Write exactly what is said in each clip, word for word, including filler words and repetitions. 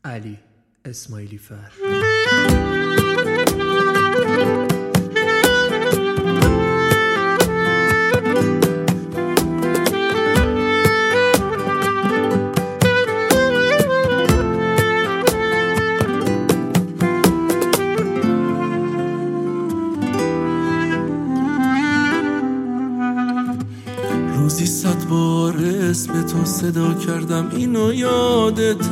علی اسماعیلی فر. روزی صد بار اسم تو صدا کردم، اینو یادت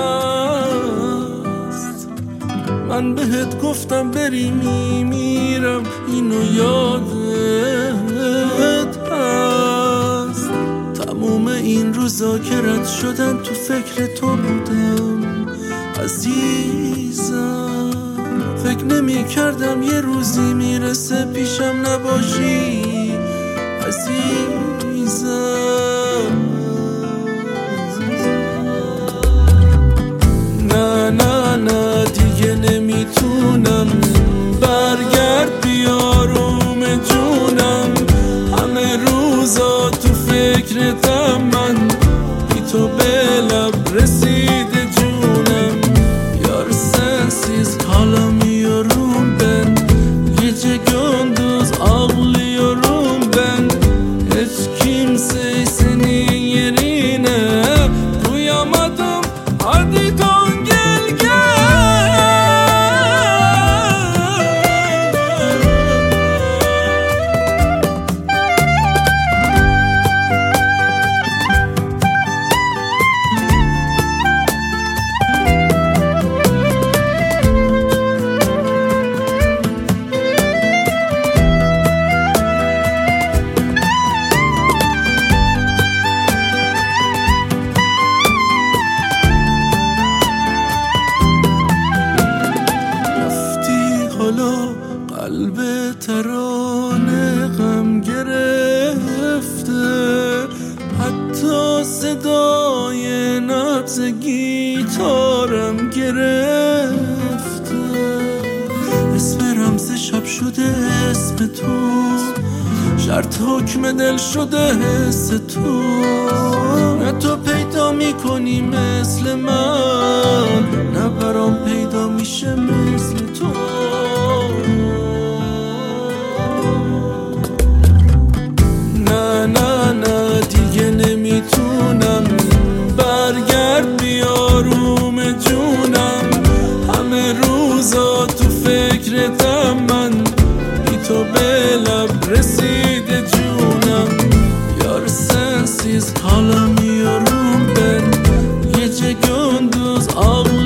هست؟ من بهت گفتم بری میمیرم، اینو یادت هست؟ تموم این روزا که رد شدن تو فکر تو بودم عزیزم. فکر نمی کردم یه روزی میرسه پیشم نباشی عزیزم. نه نه نه دیگه نمیتونم، برگرد بیاروم جونم. همه روزا تو فکرتم، من بی تو به لب رسیده جونم. You're sensiz kalamıyorum ben, gece gündüz ağlıyorum ben. Hiç kimseyi senin yerine duyamadım, hadi dön gel gel. قلب ترانه غم گرفته، حتی صدای نبض گیتارم گرفته. اسم رمز شب شده اسم تو، شرط حکم دل شده حس تو. نه تو پیدا میکنی مثل من، نه برام پیدا میشه مثل تو. نه نه نه دیگه نمیتونم، برگرد بیاروم جونم. همه روزا تو فکرتم، من بی تو به لب رسیده جونم. Yar sensiz kalamıyorum ben, gece gündüz ağlıyorum.